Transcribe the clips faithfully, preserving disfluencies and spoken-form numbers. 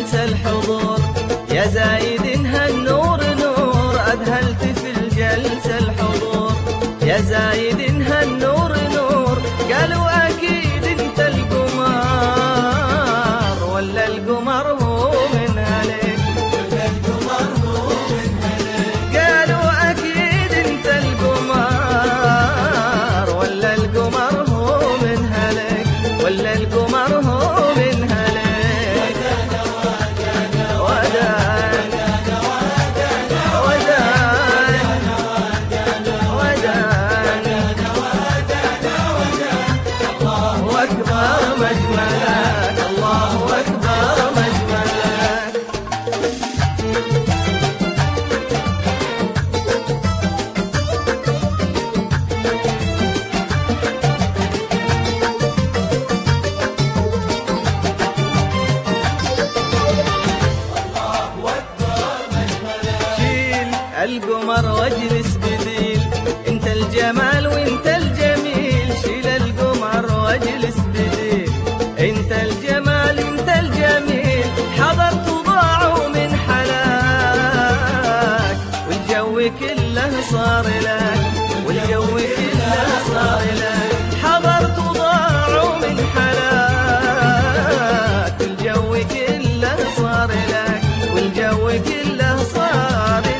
الجلسة الحضور، يا زايد هالنور نور أذهلت في الجلسة الحضور، يا زايد هالنور نور. قالوا أكيد انت القمر ولا القمر هو من عليك، قالوا أكيد انت القمر ولا القمر هو من هلك، ولا القمر هو من هلك. ودان ودان ودان الله أكبر مجملك، الله أكبر مجملك. القمر واجلس بديل، انت الجمال وانت الجميل. شيل القمر واجلس بديل، انت الجمال انت الجميل. حضرت ضاعوا من حلاك والجو كله صار لك، والجو كله صار لك. حضرت ضاعوا من حلاك والجو كله صار لك، والجو كله صار لك.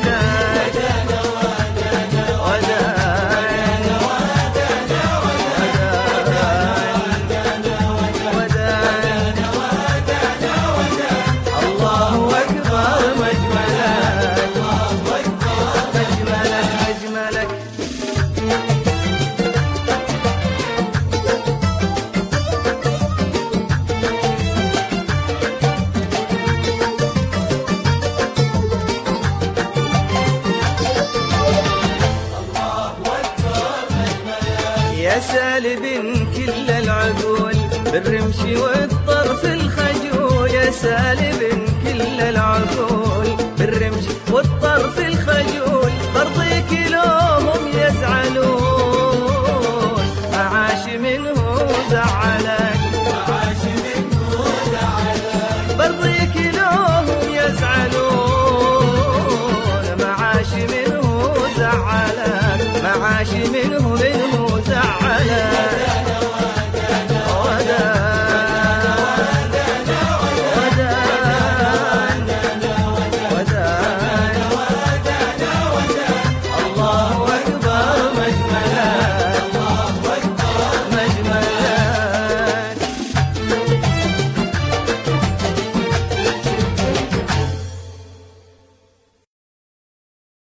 يا سالب كل العقول بالرمش والطرف الخجول، يا سالب كل العقول بالرمش والطرف الخجول. برضيك لو